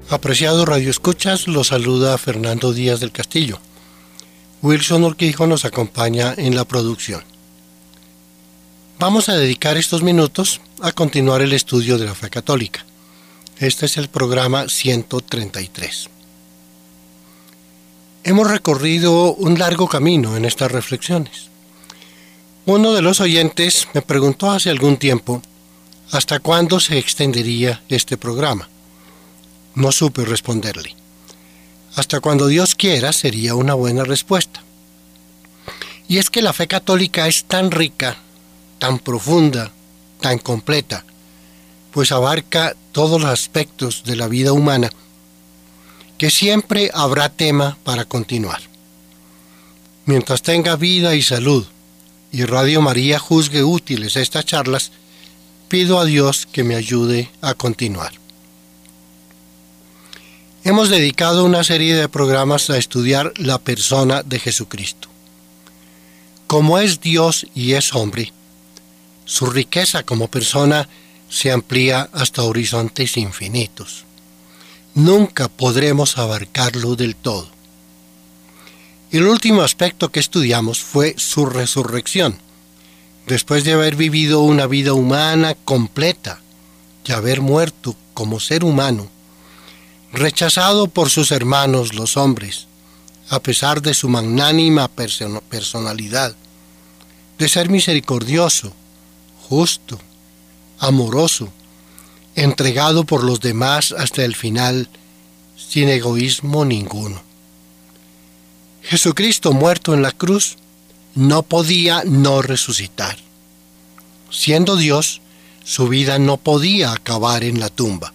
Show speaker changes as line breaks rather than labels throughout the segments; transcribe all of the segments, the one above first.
Apreciados radioescuchas, los saluda Fernando Díaz del Castillo. Wilson Urquijo nos acompaña en la producción. Vamos a dedicar estos minutos a continuar el estudio de la fe católica. Este es el programa 133. Hemos recorrido un largo camino en estas reflexiones. Uno de los oyentes me preguntó hace algún tiempo hasta cuándo se extendería este programa. No supe responderle. Hasta cuando Dios quiera sería una buena respuesta. Y es que la fe católica es tan rica, tan profunda, tan completa, pues abarca todos los aspectos de la vida humana, que siempre habrá tema para continuar. Mientras tenga vida y salud, y Radio María juzgue útiles estas charlas, pido a Dios que me ayude a continuar. Hemos dedicado una serie de programas a estudiar la persona de Jesucristo. Como es Dios y es hombre, su riqueza como persona se amplía hasta horizontes infinitos. Nunca podremos abarcarlo del todo. El último aspecto que estudiamos fue su resurrección, después de haber vivido una vida humana completa y haber muerto como ser humano, rechazado por sus hermanos los hombres, a pesar de su magnánima personalidad, de ser misericordioso, justo, amoroso, entregado por los demás hasta el final, sin egoísmo ninguno. Jesucristo muerto en la cruz no podía no resucitar. Siendo Dios, su vida no podía acabar en la tumba.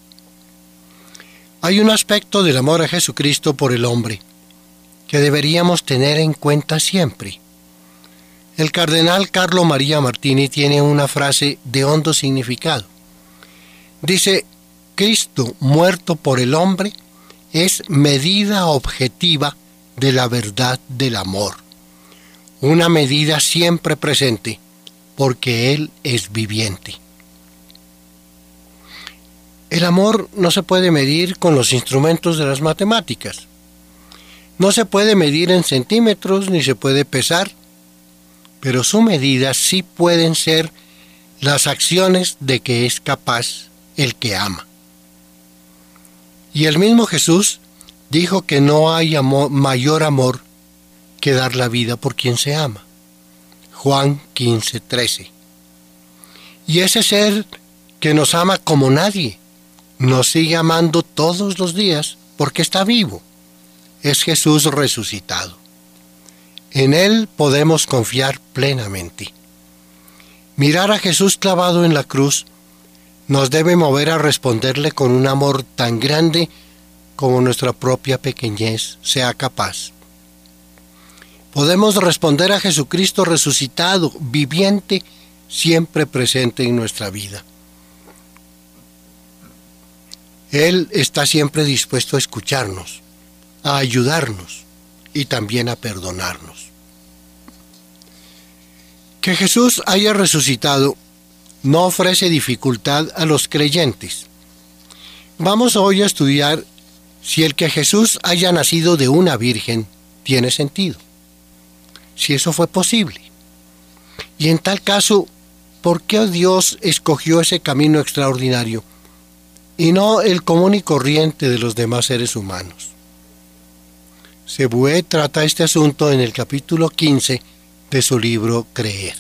Hay un aspecto del amor a Jesucristo por el hombre que deberíamos tener en cuenta siempre. El cardenal Carlo María Martini tiene una frase de hondo significado. Dice: Cristo muerto por el hombre es medida objetiva de la verdad del amor. Una medida siempre presente, porque Él es viviente. El amor no se puede medir con los instrumentos de las matemáticas. No se puede medir en centímetros ni se puede pesar, pero su medida sí pueden ser las acciones de que es capaz el que ama. Y el mismo Jesús dijo que no hay mayor amor que dar la vida por quien se ama. Juan 15:13. Y ese ser que nos ama como nadie, nos sigue amando todos los días porque está vivo. Es Jesús resucitado. En Él podemos confiar plenamente. Mirar a Jesús clavado en la cruz nos debe mover a responderle con un amor tan grande como nuestra propia pequeñez sea capaz. Podemos responder a Jesucristo resucitado, viviente, siempre presente en nuestra vida. Él está siempre dispuesto a escucharnos, a ayudarnos y también a perdonarnos. Que Jesús haya resucitado no ofrece dificultad a los creyentes. Vamos hoy a estudiar si el que Jesús haya nacido de una virgen tiene sentido, si eso fue posible. Y en tal caso, ¿por qué Dios escogió ese camino extraordinario y no el común y corriente de los demás seres humanos? Sebué trata este asunto en el capítulo 15 de su libro Creer.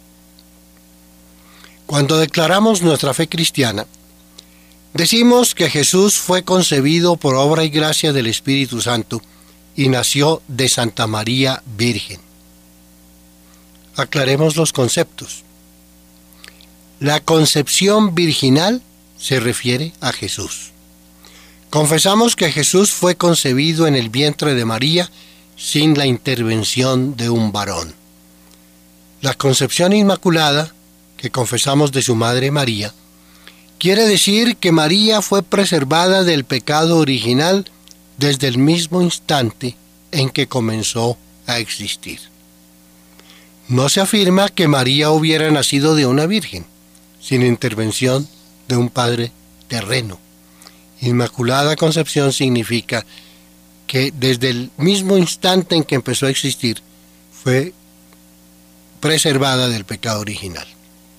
Cuando declaramos nuestra fe cristiana, decimos que Jesús fue concebido por obra y gracia del Espíritu Santo y nació de Santa María Virgen. Aclaremos los conceptos. La concepción virginal se refiere a Jesús. Confesamos que Jesús fue concebido en el vientre de María sin la intervención de un varón. La concepción inmaculada, que confesamos de su madre María, quiere decir que María fue preservada del pecado original desde el mismo instante en que comenzó a existir. No se afirma que María hubiera nacido de una virgen, sin intervención de un padre terreno, Inmaculada Concepción significa que desde el mismo instante en que empezó a existir, fue preservada del pecado original.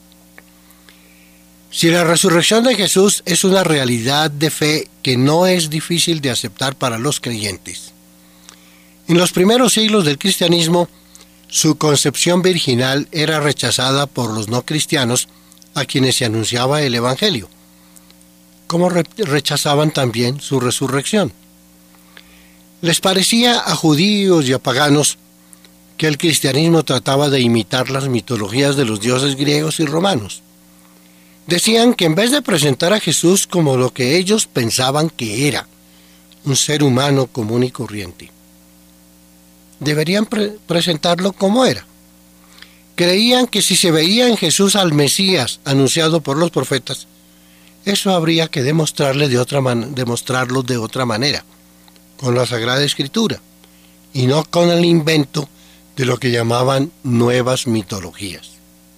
Si la resurrección de Jesús es una realidad de fe que no es difícil de aceptar para los creyentes, en los primeros siglos del cristianismo, su concepción virginal era rechazada por los no cristianos a quienes se anunciaba el Evangelio, como rechazaban también su resurrección. Les parecía a judíos y a paganos que el cristianismo trataba de imitar las mitologías de los dioses griegos y romanos. Decían que en vez de presentar a Jesús como lo que ellos pensaban que era, un ser humano común y corriente, deberían presentarlo como era. Creían que si se veía en Jesús al Mesías anunciado por los profetas, eso habría que demostrarlo de otra manera, con la Sagrada Escritura, y no con el invento de lo que llamaban nuevas mitologías.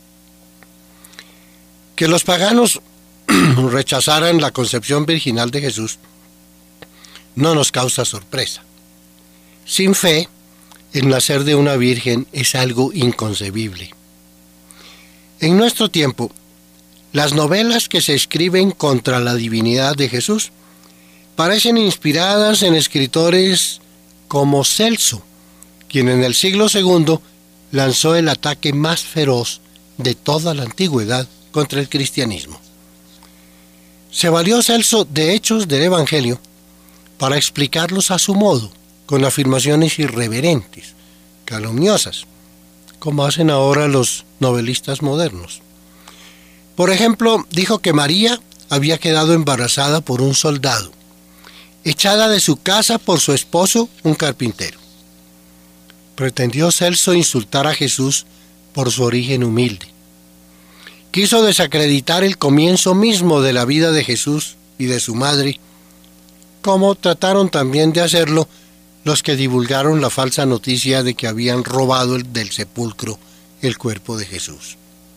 Que los paganos rechazaran la concepción virginal de Jesús no nos causa sorpresa. Sin fe, el nacer de una virgen es algo inconcebible. En nuestro tiempo, las novelas que se escriben contra la divinidad de Jesús parecen inspiradas en escritores como Celso, quien en el siglo II lanzó el ataque más feroz de toda la antigüedad contra el cristianismo. Se valió Celso de hechos del Evangelio para explicarlos a su modo, con afirmaciones irreverentes, calumniosas, como hacen ahora los novelistas modernos. Por ejemplo, dijo que María había quedado embarazada por un soldado, echada de su casa por su esposo, un carpintero. Pretendió Celso insultar a Jesús por su origen humilde. Quiso desacreditar el comienzo mismo de la vida de Jesús y de su madre, como trataron también de hacerlo los que divulgaron la falsa noticia de que habían robado del sepulcro el cuerpo de Jesús.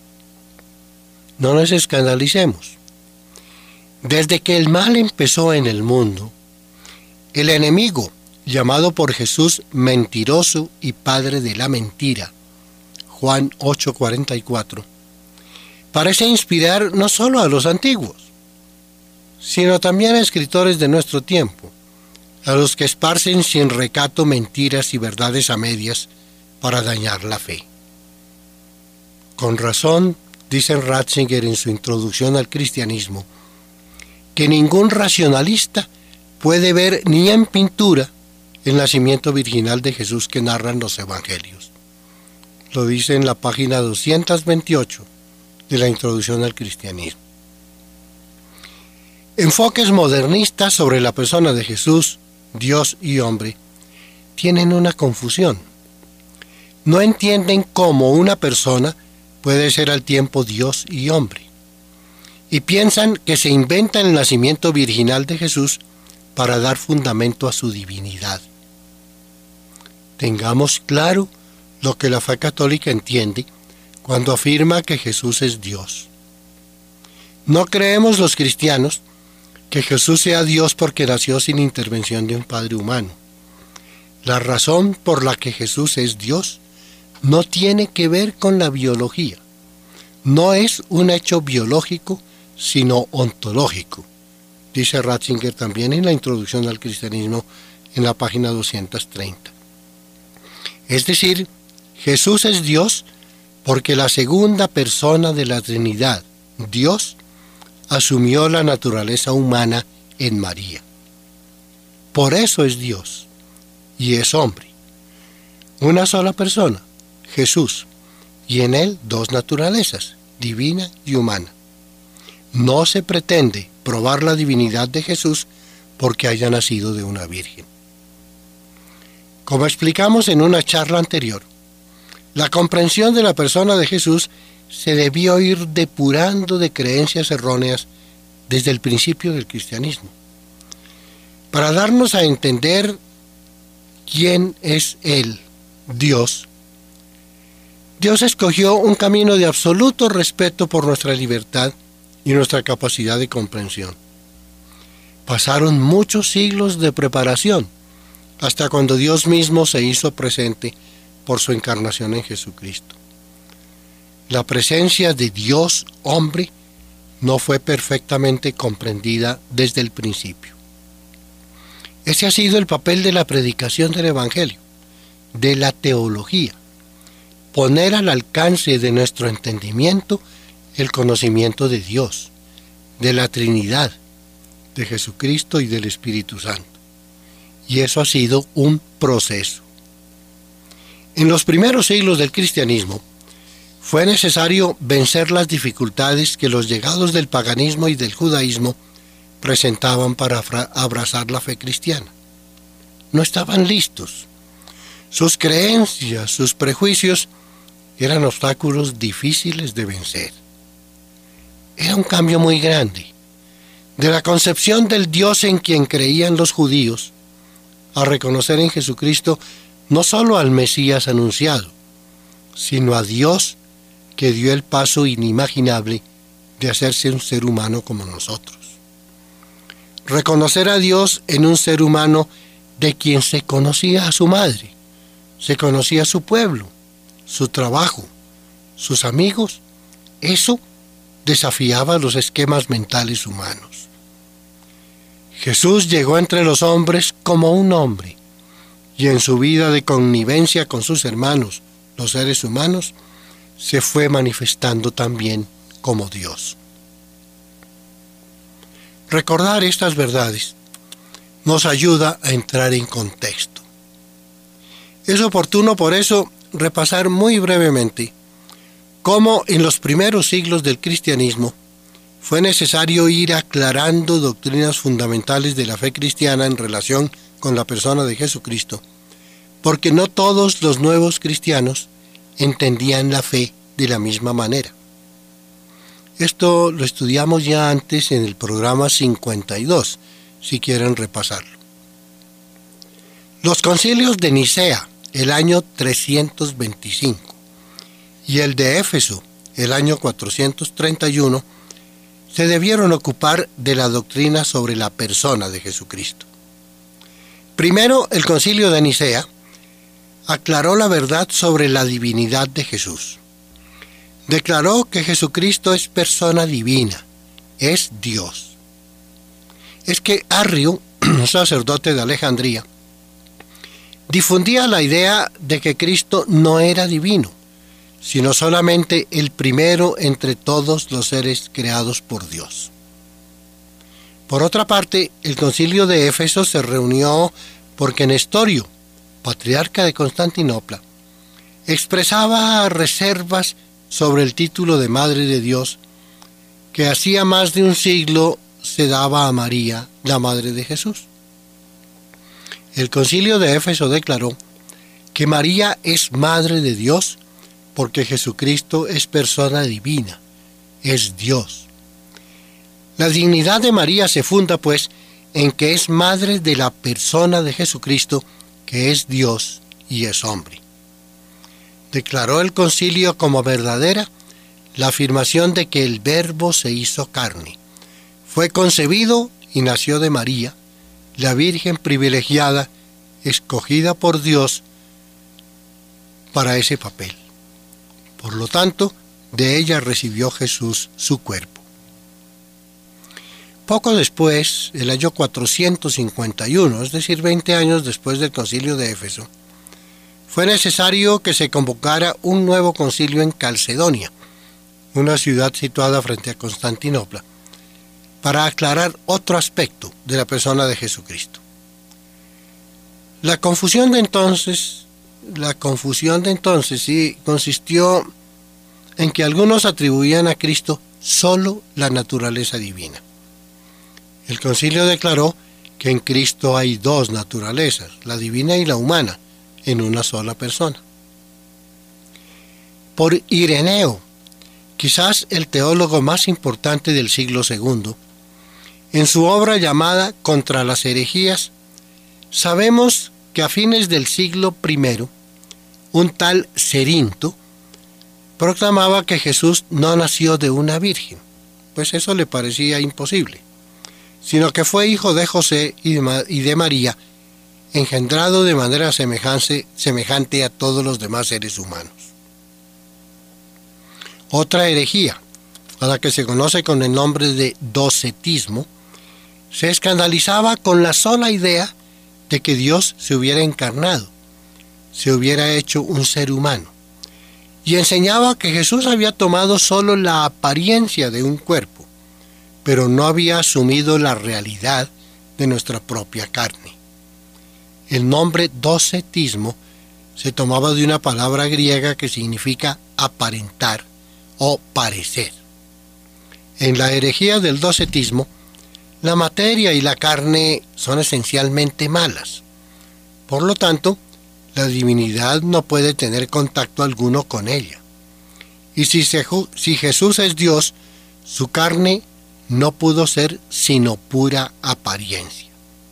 No nos escandalicemos. Desde que el mal empezó en el mundo, el enemigo, llamado por Jesús mentiroso y padre de la mentira, Juan 8:44, parece inspirar no solo a los antiguos, sino también a escritores de nuestro tiempo, a los que esparcen sin recato mentiras y verdades a medias para dañar la fe. Con razón, dice Ratzinger en su introducción al cristianismo, que ningún racionalista puede ver ni en pintura el nacimiento virginal de Jesús que narran los evangelios. Lo dice en la página 228 de la introducción al cristianismo. Enfoques modernistas sobre la persona de Jesús, Dios y hombre, tienen una confusión. No entienden cómo una persona puede ser al tiempo Dios y hombre, y piensan que se inventa el nacimiento virginal de Jesús para dar fundamento a su divinidad. Tengamos claro lo que la fe católica entiende cuando afirma que Jesús es Dios. No creemos los cristianos que Jesús sea Dios porque nació sin intervención de un padre humano. La razón por la que Jesús es Dios no tiene que ver con la biología. No es un hecho biológico, sino ontológico, dice Ratzinger también en la introducción al cristianismo en la página 230. Es decir, Jesús es Dios porque la segunda persona de la Trinidad, Dios, asumió la naturaleza humana en María. Por eso es Dios y es hombre. Una sola persona, Jesús, y en él dos naturalezas, divina y humana. No se pretende probar la divinidad de Jesús porque haya nacido de una virgen. Como explicamos en una charla anterior, la comprensión de la persona de Jesús se debió ir depurando de creencias erróneas desde el principio del cristianismo. Para darnos a entender quién es Él, Dios, Dios escogió un camino de absoluto respeto por nuestra libertad y nuestra capacidad de comprensión. Pasaron muchos siglos de preparación, hasta cuando Dios mismo se hizo presente por su encarnación en Jesucristo. La presencia de Dios hombre no fue perfectamente comprendida desde el principio. Ese ha sido el papel de la predicación del Evangelio, de la teología, poner al alcance de nuestro entendimiento el conocimiento de Dios, de la Trinidad, de Jesucristo y del Espíritu Santo. Y eso ha sido un proceso. En los primeros siglos del cristianismo, fue necesario vencer las dificultades que los llegados del paganismo y del judaísmo presentaban para abrazar la fe cristiana. No estaban listos. Sus creencias, sus prejuicios eran obstáculos difíciles de vencer. Era un cambio muy grande, de la concepción del Dios en quien creían los judíos, a reconocer en Jesucristo no solo al Mesías anunciado, sino a Dios que dio el paso inimaginable de hacerse un ser humano como nosotros. Reconocer a Dios en un ser humano de quien se conocía a su madre, se conocía a su pueblo, su trabajo, sus amigos, eso desafiaba los esquemas mentales humanos. Jesús llegó entre los hombres como un hombre, y en su vida de connivencia con sus hermanos, los seres humanos, se fue manifestando también como Dios. Recordar estas verdades nos ayuda a entrar en contexto. Es oportuno por eso repasar muy brevemente cómo en los primeros siglos del cristianismo fue necesario ir aclarando doctrinas fundamentales de la fe cristiana en relación con la persona de Jesucristo, porque no todos los nuevos cristianos entendían la fe de la misma manera. Esto lo estudiamos ya antes en el programa 52, si quieren repasarlo. Los concilios de Nicea, el año 325, y el de Éfeso, el año 431, se debieron ocupar de la doctrina sobre la persona de Jesucristo. Primero, el concilio de Nicea aclaró la verdad sobre la divinidad de Jesús. Declaró que Jesucristo es persona divina, es Dios. Es que Arrio, un sacerdote de Alejandría, difundía la idea de que Cristo no era divino, sino solamente el primero entre todos los seres creados por Dios. Por otra parte, el concilio de Éfeso se reunió porque Nestorio, patriarca de Constantinopla, expresaba reservas sobre el título de Madre de Dios que hacía más de un siglo se daba a María, la Madre de Jesús. El concilio de Éfeso declaró que María es Madre de Dios porque Jesucristo es persona divina, es Dios. La dignidad de María se funda, pues, en que es madre de la persona de Jesucristo, que es Dios y es hombre. Declaró el concilio como verdadera la afirmación de que el Verbo se hizo carne, fue concebido y nació de María, la Virgen privilegiada, escogida por Dios para ese papel. Por lo tanto, de ella recibió Jesús su cuerpo. Poco después, el año 451, es decir, 20 años después del concilio de Éfeso, fue necesario que se convocara un nuevo concilio en Calcedonia, una ciudad situada frente a Constantinopla, para aclarar otro aspecto de la persona de Jesucristo. La confusión de entonces consistió en que algunos atribuían a Cristo solo la naturaleza divina. El concilio declaró que en Cristo hay dos naturalezas, la divina y la humana, en una sola persona. Por Ireneo, quizás el teólogo más importante del siglo II, en su obra llamada Contra las herejías, sabemos que a fines del siglo I, un tal Cerinto proclamaba que Jesús no nació de una virgen, pues eso le parecía imposible, sino que fue hijo de José y de María, engendrado de manera semejante a todos los demás seres humanos. Otra herejía, a la que se conoce con el nombre de docetismo, se escandalizaba con la sola idea de que Dios se hubiera encarnado, se hubiera hecho un ser humano, y enseñaba que Jesús había tomado solo la apariencia de un cuerpo, pero no había asumido la realidad de nuestra propia carne. El nombre docetismo se tomaba de una palabra griega que significa aparentar o parecer. En la herejía del docetismo, la materia y la carne son esencialmente malas. Por lo tanto, la divinidad no puede tener contacto alguno con ella. Y si Jesús es Dios, su carne no pudo ser sino pura apariencia.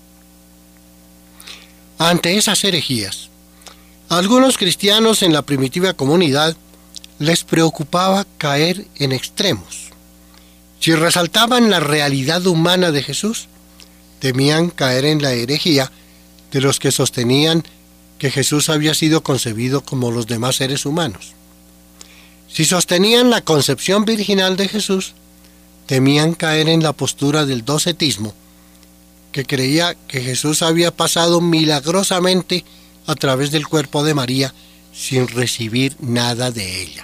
Ante esas herejías, a algunos cristianos en la primitiva comunidad les preocupaba caer en extremos. Si resaltaban la realidad humana de Jesús, temían caer en la herejía de los que sostenían que Jesús había sido concebido como los demás seres humanos. Si sostenían la concepción virginal de Jesús, temían caer en la postura del docetismo, que creía que Jesús había pasado milagrosamente a través del cuerpo de María sin recibir nada de ella.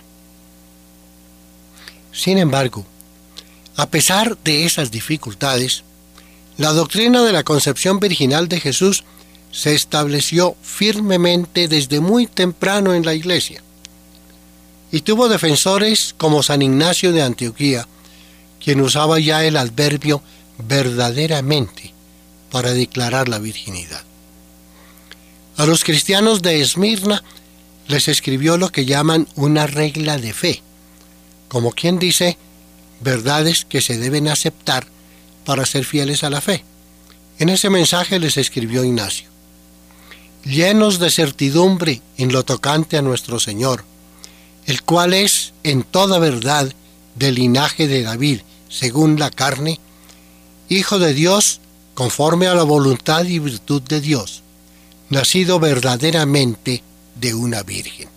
Sin embargo, a pesar de esas dificultades, la doctrina de la concepción virginal de Jesús se estableció firmemente desde muy temprano en la Iglesia y tuvo defensores como San Ignacio de Antioquía, quien usaba ya el adverbio verdaderamente para declarar la virginidad. A los cristianos de Esmirna les escribió lo que llaman una regla de fe, como quien dice, verdades que se deben aceptar para ser fieles a la fe. En ese mensaje les escribió Ignacio: llenos de certidumbre en lo tocante a nuestro Señor, el cual es en toda verdad del linaje de David, según la carne, Hijo de Dios, conforme a la voluntad y virtud de Dios, nacido verdaderamente de una virgen.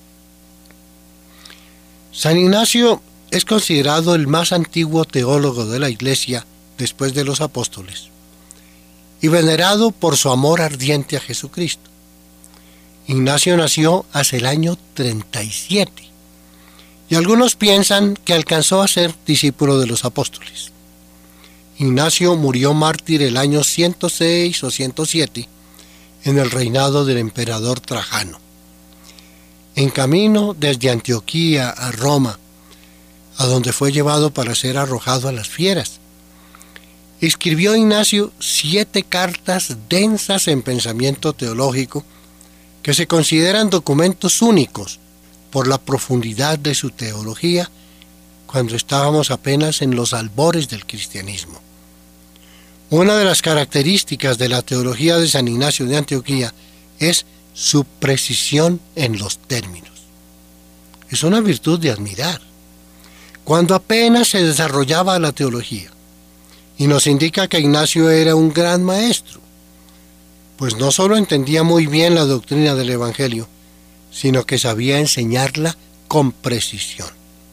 San Ignacio es considerado el más antiguo teólogo de la Iglesia después de los apóstoles y venerado por su amor ardiente a Jesucristo. Ignacio nació hacia el año 37 y algunos piensan que alcanzó a ser discípulo de los apóstoles. Ignacio murió mártir el año 106 o 107 en el reinado del emperador Trajano. En camino desde Antioquía a Roma, a donde fue llevado para ser arrojado a las fieras, escribió Ignacio 7 cartas densas en pensamiento teológico que se consideran documentos únicos por la profundidad de su teología cuando estábamos apenas en los albores del cristianismo. Una de las características de la teología de San Ignacio de Antioquía es su precisión en los términos. Es una virtud de admirar. Cuando apenas se desarrollaba la teología, y nos indica que Ignacio era un gran maestro, pues no solo entendía muy bien la doctrina del Evangelio, sino que sabía enseñarla con precisión.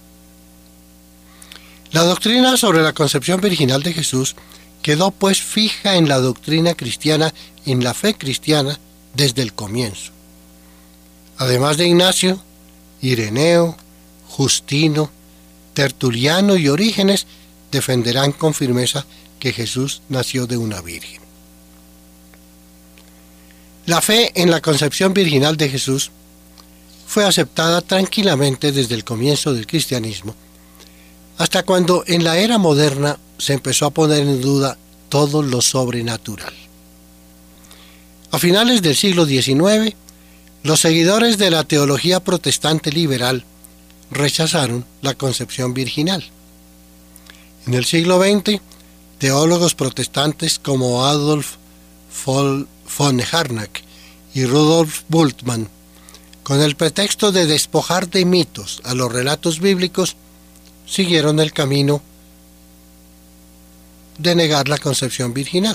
La doctrina sobre la concepción virginal de Jesús quedó pues fija en la doctrina cristiana, en la fe cristiana, desde el comienzo. Además de Ignacio, Ireneo, Justino, Tertuliano y Orígenes defenderán con firmeza que Jesús nació de una virgen. La fe en la concepción virginal de Jesús fue aceptada tranquilamente desde el comienzo del cristianismo, hasta cuando en la era moderna se empezó a poner en duda todo lo sobrenatural. A finales del siglo XIX, los seguidores de la teología protestante liberal rechazaron la concepción virginal. En el siglo XX, teólogos protestantes como Adolf von Harnack y Rudolf Bultmann, con el pretexto de despojar de mitos a los relatos bíblicos, siguieron el camino de negar la concepción virginal.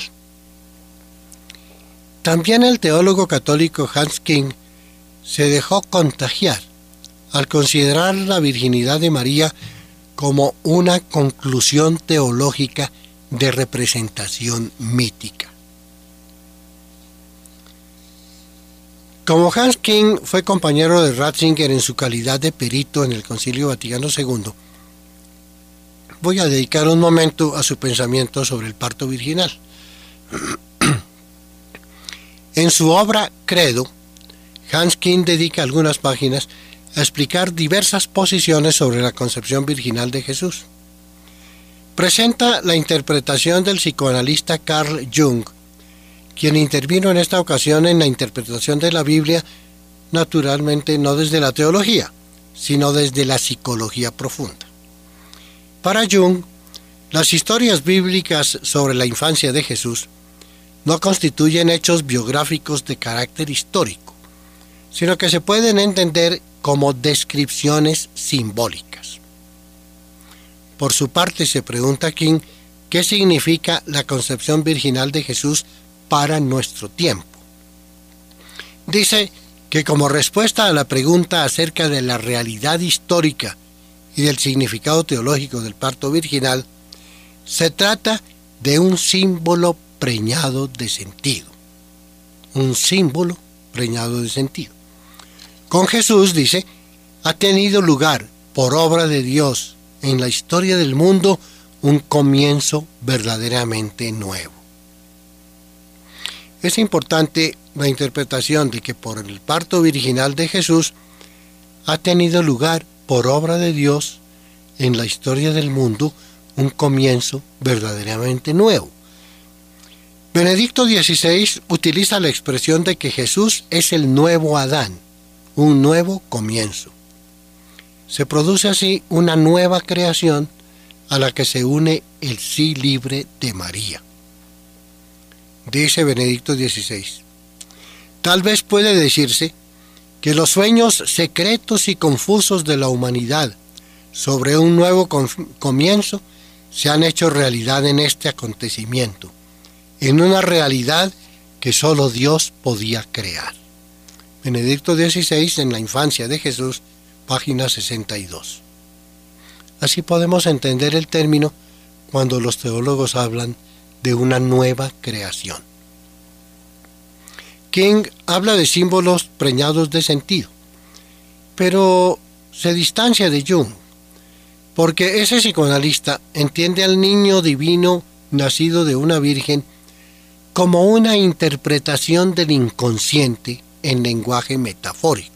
También el teólogo católico Hans King se dejó contagiar al considerar la virginidad de María como una conclusión teológica de representación mítica. Como Hans King fue compañero de Ratzinger en su calidad de perito en el Concilio Vaticano II, voy a dedicar un momento a su pensamiento sobre el parto virginal. En su obra Credo, Hans King dedica algunas páginas a explicar diversas posiciones sobre la concepción virginal de Jesús. Presenta la interpretación del psicoanalista Carl Jung, quien intervino en esta ocasión en la interpretación de la Biblia, naturalmente no desde la teología, sino desde la psicología profunda. Para Jung, las historias bíblicas sobre la infancia de Jesús no constituyen hechos biográficos de carácter histórico, sino que se pueden entender como descripciones simbólicas. Por su parte, se pregunta King qué significa la concepción virginal de Jesús para nuestro tiempo. Dice que como respuesta a la pregunta acerca de la realidad histórica y del significado teológico del parto virginal, se trata de un símbolo preñado de sentido. Un símbolo preñado de sentido. Con Jesús, dice, ha tenido lugar, por obra de Dios, en la historia del mundo, un comienzo verdaderamente nuevo. Es importante la interpretación de que por el parto virginal de Jesús ha tenido lugar, por obra de Dios, en la historia del mundo, un comienzo verdaderamente nuevo. Benedicto XVI utiliza la expresión de que Jesús es el nuevo Adán, un nuevo comienzo. Se produce así una nueva creación a la que se une el sí libre de María. Dice Benedicto XVI, tal vez puede decirse que los sueños secretos y confusos de la humanidad sobre un nuevo comienzo se han hecho realidad en este acontecimiento, en una realidad que solo Dios podía crear. Benedicto XVI en la infancia de Jesús, página 62. Así podemos entender el término cuando los teólogos hablan de una nueva creación. King habla de símbolos preñados de sentido, pero se distancia de Jung, porque ese psicoanalista entiende al niño divino nacido de una virgen como una interpretación del inconsciente en lenguaje metafórico.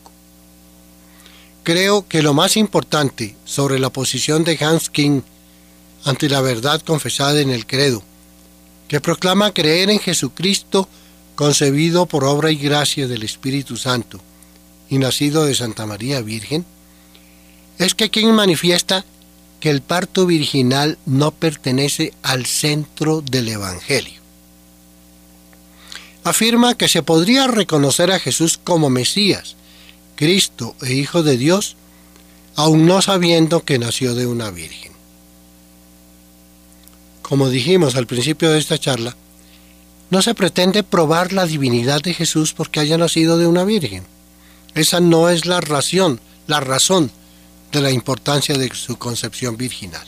Creo que lo más importante sobre la posición de Hans King ante la verdad confesada en el credo, que proclama creer en Jesucristo concebido por obra y gracia del Espíritu Santo y nacido de Santa María Virgen, es que King manifiesta que el parto virginal no pertenece al centro del Evangelio. Afirma que se podría reconocer a Jesús como Mesías, Cristo e Hijo de Dios, aun no sabiendo que nació de una virgen. Como dijimos al principio de esta charla, no se pretende probar la divinidad de Jesús porque haya nacido de una virgen. Esa no es la razón de la importancia de su concepción virginal.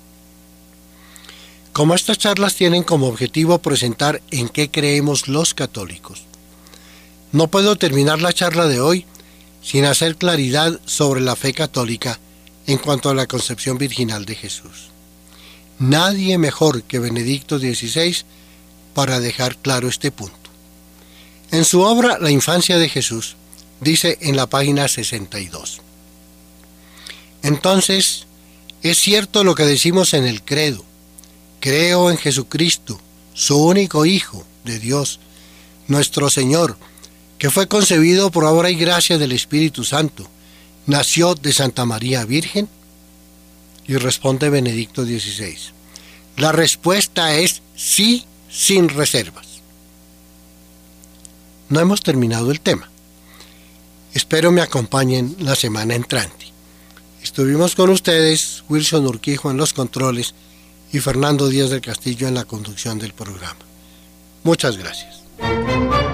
Como estas charlas tienen como objetivo presentar en qué creemos los católicos, no puedo terminar la charla de hoy sin hacer claridad sobre la fe católica en cuanto a la concepción virginal de Jesús. Nadie mejor que Benedicto XVI para dejar claro este punto. En su obra La infancia de Jesús, dice en la página 62. Entonces, es cierto lo que decimos en el credo. Creo en Jesucristo, su único Hijo de Dios, nuestro Señor, que fue concebido por obra y gracia del Espíritu Santo, nació de Santa María Virgen. Y responde Benedicto XVI. La respuesta es sí, sin reservas. No hemos terminado el tema. Espero me acompañen la semana entrante. Estuvimos con ustedes, Wilson Urquijo en los controles, y Fernando Díaz del Castillo en la conducción del programa. Muchas gracias.